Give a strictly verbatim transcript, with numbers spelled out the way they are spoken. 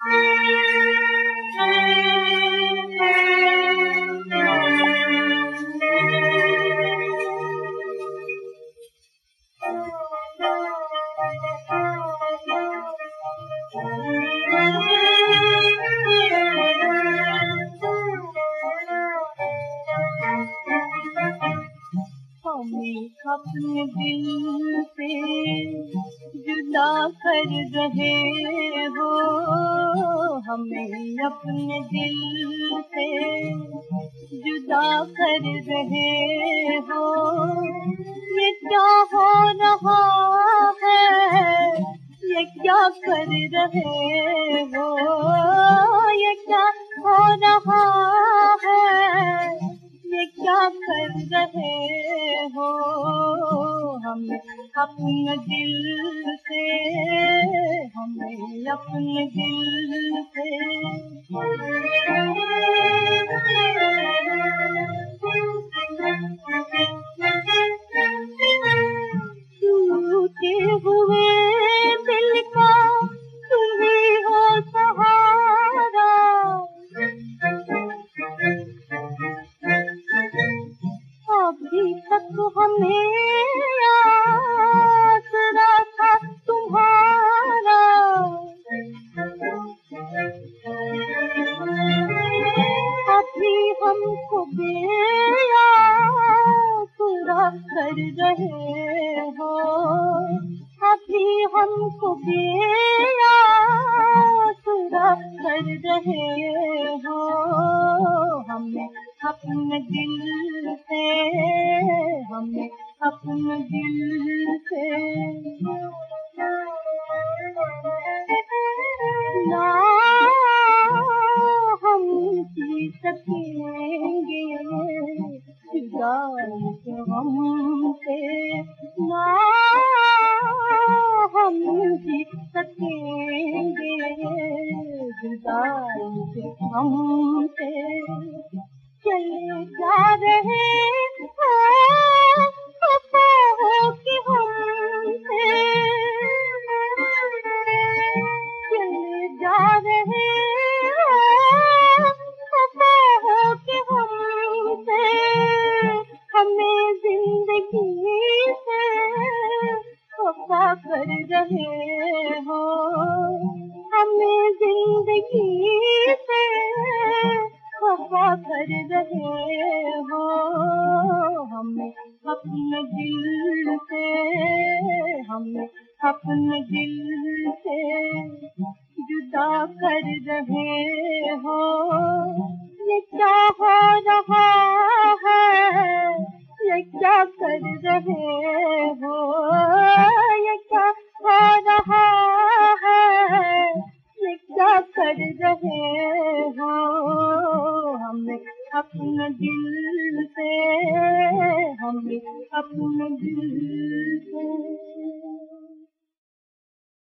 हमें अपने दिल से जुदा कर रहे हो, हमें अपने दिल से जुदा कर रहे हो। ये क्या हो रहा है, ये क्या कर रहे हो, ये क्या हो रहा है, ये क्या कर रहे हो। हमें अपने दिल से, हमें अपने दिल से टूटे हुए दिल का तुम्हीं हो सहारा। अभी तक हमें आसरा था तुम्हारा, अभी हमको बेआसरा कर रहे हो, अभी हमको बेआसरा कर रहे हो। हमें अपने दिल से, हमें अपने दिल से ना हम जी सकेंगे जुदाई के गम से, ना हम जी सकेंगे जुदाई के गम से। चले जा रहे हैं खफा हो के हमसे, चले जा रहे हैं खफा हो के हमसे। हमें जिंदगी से खफा कर रहे हो, हमें जिंदगी से खफा कर रहे हो। हमें अपने दिल से, हमें अपने दिल से जुदा कर रहे हो। ये क्या हो रहा है, ये क्या कर रहे हो, ये क्या हो रहा है, ये क्या कर रहे हो। हमें अपने दिल से, हमें अपने दिल